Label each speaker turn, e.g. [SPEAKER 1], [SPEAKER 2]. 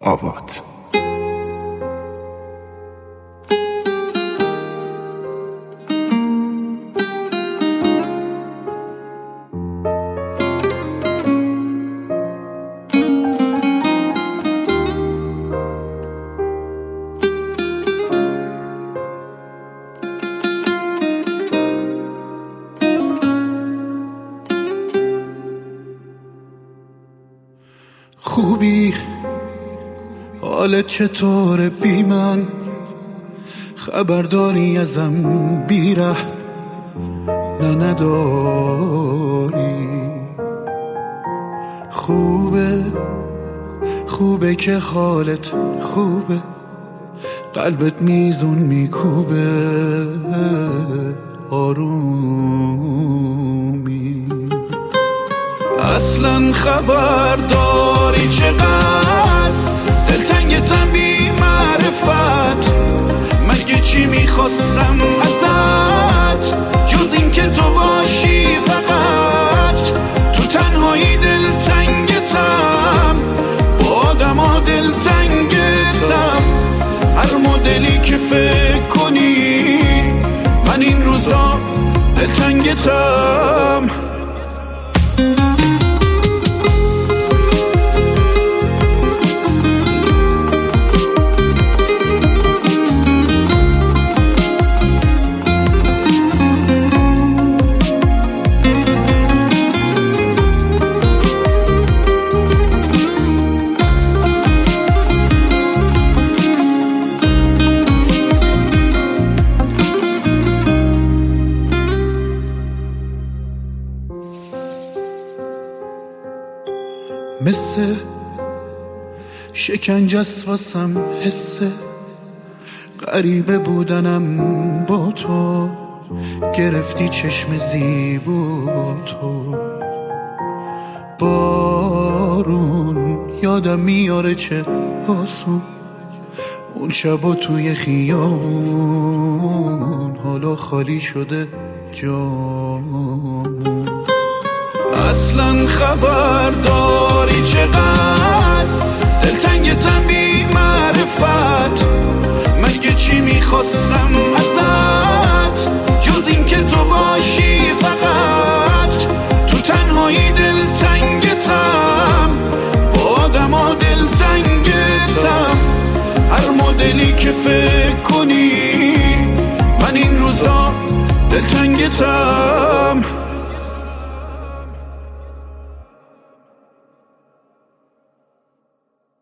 [SPEAKER 1] آواد.
[SPEAKER 2] خوبی حالت چطوره بی من؟ خبرداری ازم بیره نه نداری. خوبه که حالت خوبه، قلبت میزون میکوبه آرومی. اصلا خبرداری چقدر دلتنگتم بی معرفت. مگه چی میخواستم ازت جز این که تو باشی فقط؟ تو تنهایی دلتنگتم، با آدما دلتنگتم. هر مدلی که فکر کنی من این روزا دلتنگتم. مثل شکنجه است واسم حسه غریبه بودنم با تو. گرفتی چشم زیبا تو. بارون یادم میاره چه آسون اون شبا توی خیابون. حالا خالی شده جامون. اصلا خبرداری چقدر دلتنگتم بی معرفت. مگه چی میخواستم ازت جز این که تو باشی فقط؟ تو تنهایی دلتنگتم، با آدما دلتنگتم. هر مدلی که فکر کنی من این روزا دلتنگتم.